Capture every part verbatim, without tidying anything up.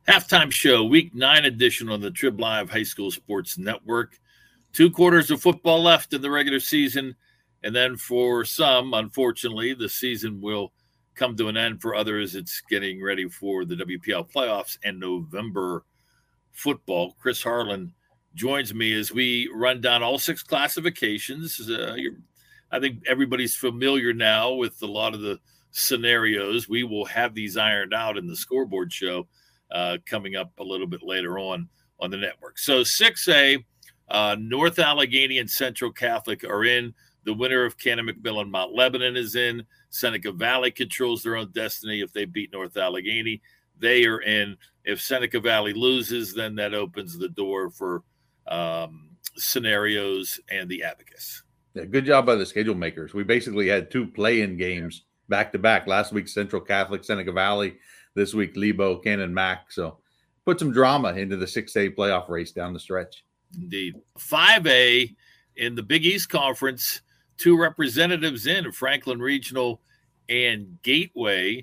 Halftime show, week nine edition on the Trib Live High School Sports Network. Two quarters of football left in the regular season. And then for some, unfortunately, the season will come to an end. For others, it's getting ready for the W P L playoffs and November football. Chris Harlan joins me as we run down all six classifications. Uh, I think everybody's familiar now with a lot of the scenarios. We will have these ironed out in the scoreboard show uh, coming up a little bit later on on the network. So six A, uh, North Allegheny and Central Catholic are in. The winner of Cannon McMillan Mount Lebanon is in. Seneca Valley controls their own destiny. If they beat North Allegheny, they are in. If Seneca Valley loses, then that opens the door for um, scenarios and the abacus. Yeah, good job by the schedule makers. We basically had two play-in games back to back. Last week, Central Catholic, Seneca Valley. This week, Lebo, Cannon Mac. So put some drama into the six A playoff race down the stretch. Indeed. five A in the Big East Conference, two representatives in, Franklin Regional and Gateway.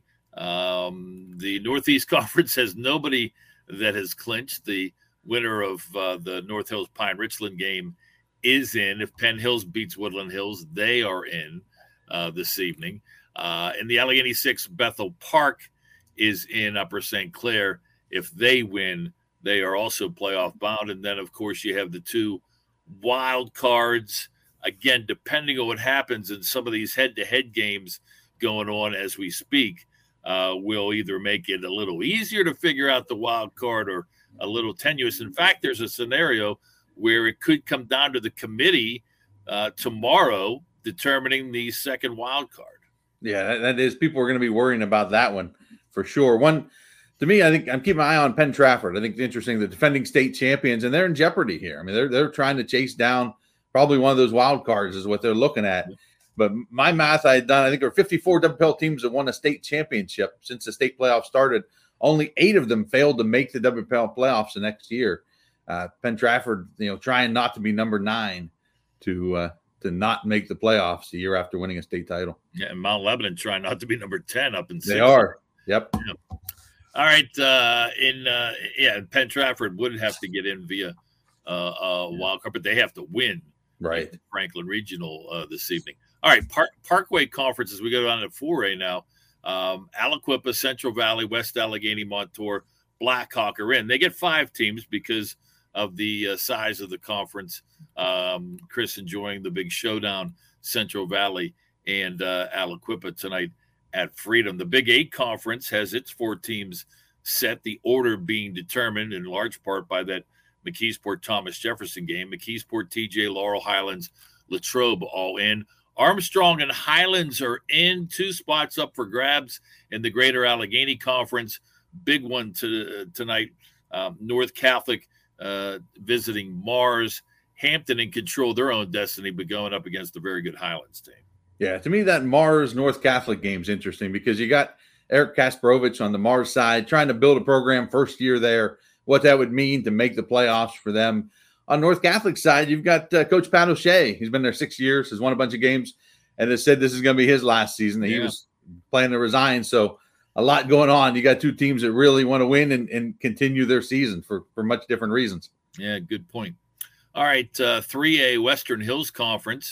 Um, the Northeast Conference has nobody that has clinched. The winner of uh, the North Hills Pine Richland game is in. If Penn Hills beats Woodland Hills, they are in uh, this evening. Uh, in the Allegheny six, Bethel Park is in Upper Saint Clair. If they win, they are also playoff bound. And then, of course, you have the two wild cards. Again, depending on what happens in some of these head-to-head games going on as we speak, uh, will either make it a little easier to figure out the wild card or a little tenuous. In fact, there's a scenario where it could come down to the committee uh, tomorrow determining the second wild card. Yeah, that, that is. People are going to be worrying about that one for sure. One, to me, I think I'm keeping my eye on Penn Trafford. I think it's interesting, the defending state champions, and they're in jeopardy here. I mean, they're they're trying to chase down probably one of those wild cards is what they're looking at. But my math I had done, I think there were fifty-four W P L teams that won a state championship since the state playoffs started. Only eight of them failed to make the W P L playoffs the next year. Uh, Penn Trafford, you know, trying not to be number nine to uh, to not make the playoffs a year after winning a state title. Yeah, and Mount Lebanon trying not to be number ten up in six. They are. Yep. Yeah. All right. Uh, in uh, yeah, Penn Trafford would have to get in via uh, a wild card, but they have to win. Right. Franklin Regional uh, this evening. All right. Park, Parkway Conference as we go down to four A now. Um, Aliquippa, Central Valley, West Allegheny, Montour, Blackhawk are in. They get five teams because of the uh, size of the conference. Um, Chris enjoying the big showdown, Central Valley and uh, Aliquippa tonight at Freedom. The Big Eight Conference has its four teams set, the order being determined in large part by that McKeesport Thomas Jefferson game. McKeesport, T J, Laurel, Highlands, Latrobe all in. Armstrong and Highlands are in, two spots up for grabs in the Greater Allegheny Conference. Big one to, uh, tonight. Um, North Catholic uh, visiting Mars. Hampton in control of their own destiny, but going up against a very good Highlands team. Yeah, to me, that Mars North Catholic game is interesting because you got Eric Kasparovich on the Mars side trying to build a program first year there, what that would mean to make the playoffs for them. On North Catholic side, you've got uh, Coach Pat O'Shea. He's been there six years, has won a bunch of games, and has said this is going to be his last season. That yeah. He was planning to resign. So a lot going on. You got two teams that really want to win and, and continue their season for, for much different reasons. Yeah, good point. All right, uh, three A Western Hills Conference.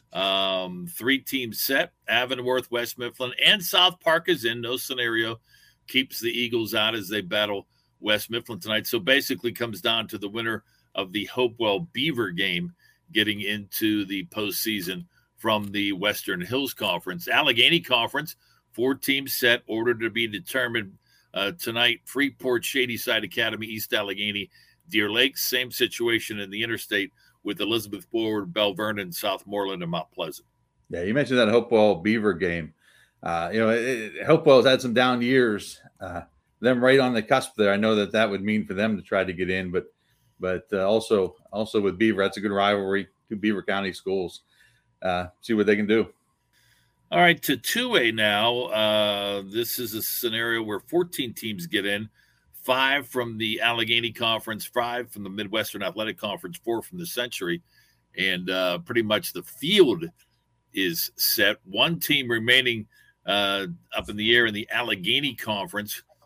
Um, three teams set. Avonworth, West Mifflin, and South Park is in. No scenario keeps the Eagles out as they battle West Mifflin tonight. So basically comes down to the winner of the Hopewell Beaver game getting into the postseason from the Western Hills Conference. Allegheny Conference, four teams set, ordered to be determined uh, tonight. Freeport, Shadyside Academy, East Allegheny, Deer Lake. Same situation in the interstate with Elizabeth Board, Bell Vernon, Southmoreland, and Mount Pleasant. Yeah, you mentioned that Hopewell Beaver game. Uh, you know, it, it, Hopewell's had some down years. Uh, them right on the cusp there. I know that that would mean for them to try to get in, but but uh, also also with Beaver, that's a good rivalry. Two Beaver County schools. Uh, see what they can do. All right, to two A now. Uh, this is a scenario where fourteen teams get in. Five from the Allegheny Conference, five from the Midwestern Athletic Conference, four from the Century. And uh, pretty much the field is set. One team remaining uh, up in the air in the Allegheny Conference.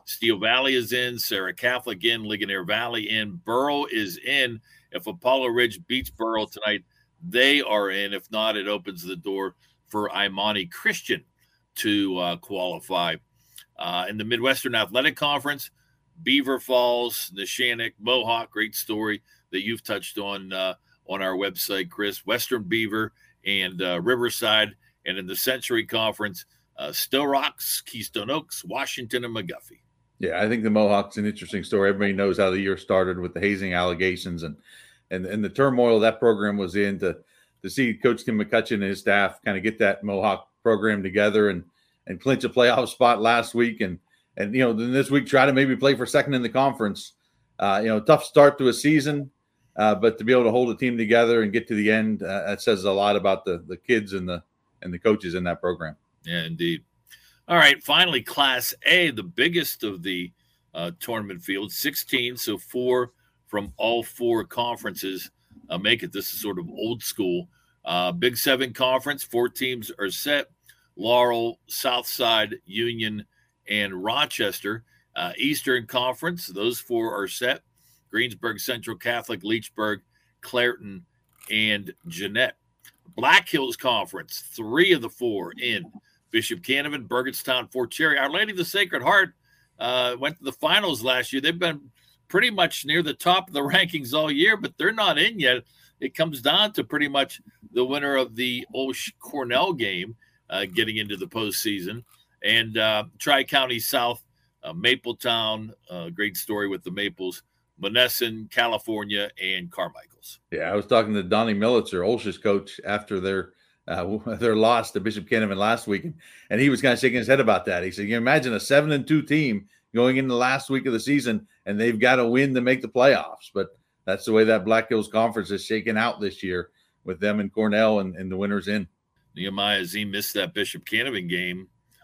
Steel Valley is in, Sarah Catholic in, Ligonier Valley in, Burrow is in. If Apollo Ridge beats Burrow tonight, they are in. If not, it opens the door for Imani Christian to uh, qualify. Uh, in the Midwestern Athletic Conference, Beaver Falls, Neshannock, Mohawk, great story that you've touched on uh, on our website, Chris. Western Beaver and uh, Riverside. And in the Century Conference, uh, Still Rocks, Keystone Oaks, Washington, and McGuffey. Yeah, I think the Mohawk's an interesting story. Everybody knows how the year started with the hazing allegations and and, and the turmoil that program was in to, to see Coach Tim McCutcheon and his staff kind of get that Mohawk program together and and clinch a playoff spot last week. And, and you know, then this week try to maybe play for second in the conference. Uh, you know, tough start to a season, uh, but to be able to hold a team together and get to the end, uh, that says a lot about the the kids and the and the coaches in that program. Yeah, indeed. All right, finally, Class A, the biggest of the uh, tournament field, sixteen, so four from all four conferences uh, make it. This is sort of old school. Uh, Big Seven Conference, four teams are set. Laurel, Southside, Union, and Rochester. Uh, Eastern Conference, those four are set. Greensburg, Central Catholic, Leechburg, Clairton, and Jeanette. Black Hills Conference, three of the four in. Bishop Canevin, Burgettstown, Fort Cherry. Our Lady of the Sacred Heart uh, went to the finals last year. They've been pretty much near the top of the rankings all year, but they're not in yet. It comes down to pretty much the winner of the Osh Cornell game uh, getting into the postseason. And uh, Tri-County South, uh, Mapletown, uh, great story with the Maples, Monessen, California, and Carmichaels. Yeah, I was talking to Donnie Millitzer, Olsh's coach, after their uh, their loss to Bishop Canevin last week, and he was kind of shaking his head about that. He said, "You imagine a seven and two team going into the last week of the season, and they've got to win to make the playoffs." But that's the way that Black Hills Conference is shaken out this year, with them and Cornell and, and the winners in. Nehemiah Z missed that Bishop Canevin game.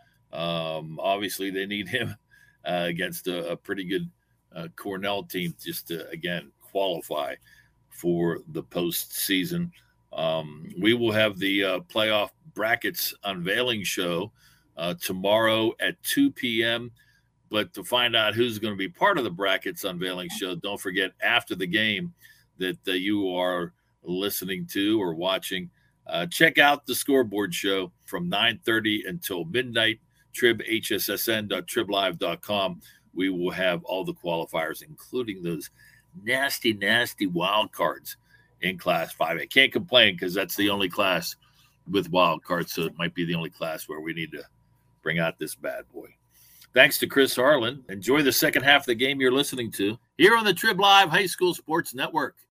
Um, obviously, they need him uh, against a, a pretty good uh, Cornell team just to, again, qualify for the postseason. Um, we will have the uh, playoff brackets unveiling show uh, tomorrow at two p.m. But to find out who's going to be part of the brackets unveiling show, don't forget after the game that uh, you are listening to or watching, uh, check out the scoreboard show from nine thirty until midnight, trib h s s n dot trib live dot com. We will have all the qualifiers, including those nasty, nasty wild cards in Class five A. Can't complain because that's the only class with wild cards, so it might be the only class where we need to bring out this bad boy. Thanks to Chris Harlan. Enjoy the second half of the game you're listening to here on the Trib Live High School Sports Network.